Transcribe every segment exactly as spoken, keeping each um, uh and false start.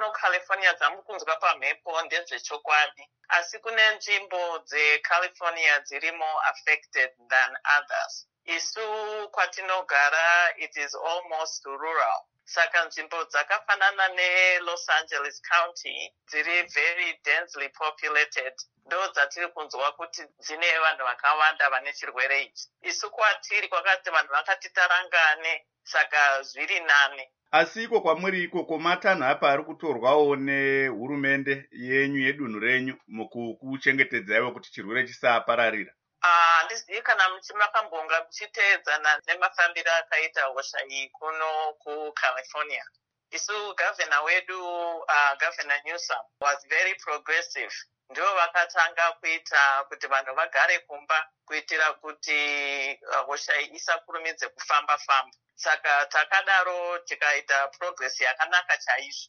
kuno California dzamukunzwa pamhepo ndezvechokwadi, asi kune nzvimbo dzeCalifornia dzirimo affected than others. Isu kwatinogara it is almost rural. Saka nzvimbo dzakafanana neLos Angeles County dziri very densely populated ndo dzatiri kunzwa kuti dzine vanhu vakawanda vane chirwere ichi. Isu kwatiri kwakati vanhu vakati tarangane, saka zviri nane. Asi iko kwamuri ikoko matanhu apa ari kutorwawo nehurumende yenyu yedunhu renyu mukuchengetedzaiwo kuti chirwere chisapararira? Handizivi kana makambonga muchiteedzana nemafambiro akaita hosha iyi kuno kuCalifornia. Isu gavhena wedu uh, Governor Newsom was very progressive. Ndio vakatanga kuita kuti vanhu vagare kumba kuitira kuti uh, hosha iyi isakurumidze kufamba famba. Saka takadaro tikaita progress yakanaka chaizvo.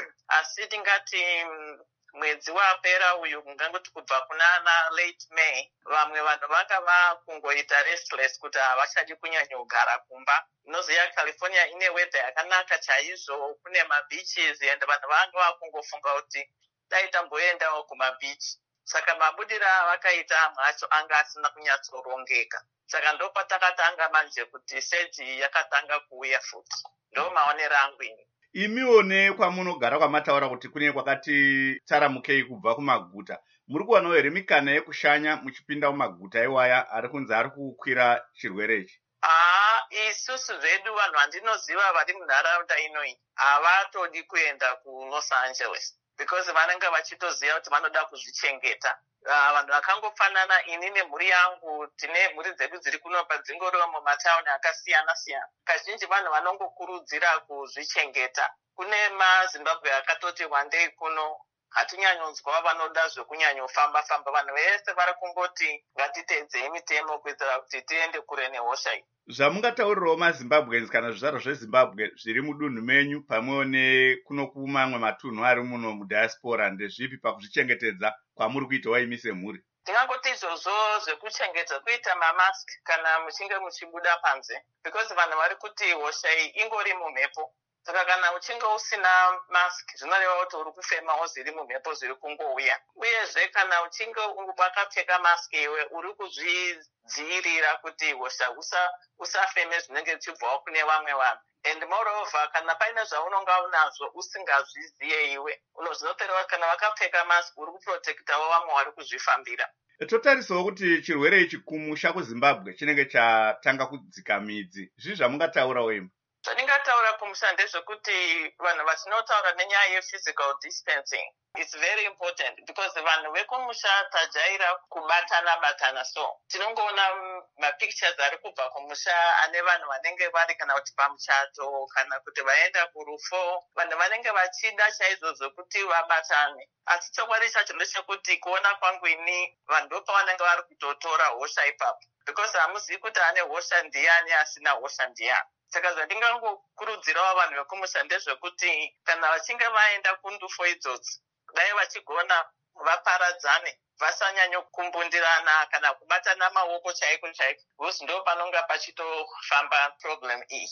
Asi tingati mwedzi wapera uyu kungangoti kubva kunana late May, vamwe vanhu vanga vakungoita restless kuti havachadi kunyanya kugara kumba. Noziya California ine weather yakanaka chaizvo, kune mabeaches and vanhu vanga vakungofunga kuti dai tamboendawo kumabeach. Saka mabudira avakaita mhacho anga asina kunyatsorongeka. Saka ndo patakatanga manje kuti seji yakatanga kuuya futi. Ndo maonero angu ini. Imiwo kwamunogara kwamataura kuti kune kwakati taramukei kubva kumaguta, muri kuwanawo here mikana yekushanya muchipinda mumaguta iwaya ari kunzi ari kukwira chirwere ichi? Ah, isusu zvedu vanhu vandinoziva vari munharaunda inoi havatodi kuenda kuLos Angeles because vanenge vachitoziva kuti vanoda kuzvichengeta. Uh, vanhu vakangofanana ini nemhuri yangu tine mhuri dzedu dziri kunopa dzingoriwo mumatauni akasiyana siyana. Kazhinji vanhu vanongokurudzira kuzvichengeta. Kune maZimbabwe akatoti wandei kuno hatinyanyonzwa vanoda zvekunyanyofamba famba. Vanhu vese vari kungoti ngatiteedzei mitemo kuitira kuti tiende kure nehosha iyi. Zvamungataurirawo maZimbabweans kana zvizvarwa zveZimbabwe zviri mudunhu menyu pamwewo nekuno kumamwe matunhu ari muno mudiaspora ndezvipi pakuzvichengetedza kwamuri kuitawo imi semhuri? Ndingangoti izvozvo zvekuchengeta kuita mamask kana muchinge muchibuda panze, because vanhu vari kuti hosha iyi ingori mumhepo. Saka kana uchinge usina mask zvinoreva kuti uri kufemawo zviri mumhepo zviri kungouya. Uyezve kana uchinge wakapfeka mask iwe uri kuzvidzivirira kuti hosha usa usafeme zvinenge zvichibvawo kune vamwe vanhu. And moreover, kana paine zvaunonga unazvo usingazviziye iwe, zvinotoreva kana wakapfeka mask uri kuprotektawo vamwe vari kuzvifambira. Totarisawo kuti chirwere ichi kumusha kuZimbabwe chinenge chatanga kudzika midzi. Zvii zvamungataurawo imi? Zvandingataura kumusha ndezvekuti vanhu vatinotaura nenyaya yephysical distancing. It's very important because vanhu vekumusha tajaira kubatana batana, so tinongoona mapictures ari kubva kumusha ane vanhu vanenge vari kana kuti pamuchato kana kuti vaenda kurufo, vanhu vanenge vachida chaizvo zvokuti vabatane. Asi chokwadi chacho ndechekuti kuona kwangu ini vanhu ndopavanenge vari kutotora hosha ipapo, because hamuzivi kuti ane hosha ndiani asina hosha ndiani. Saka zvandingangokurudzirawo vanhu vekumusha ndezvekuti kana vachinge vaenda kundufo idzodzi dai vachigona vaparadzane, vasanyanya kukumbundirana kana kubatana maoko chaiko chaiko, because ndo panonga pachitofamba problem iyi.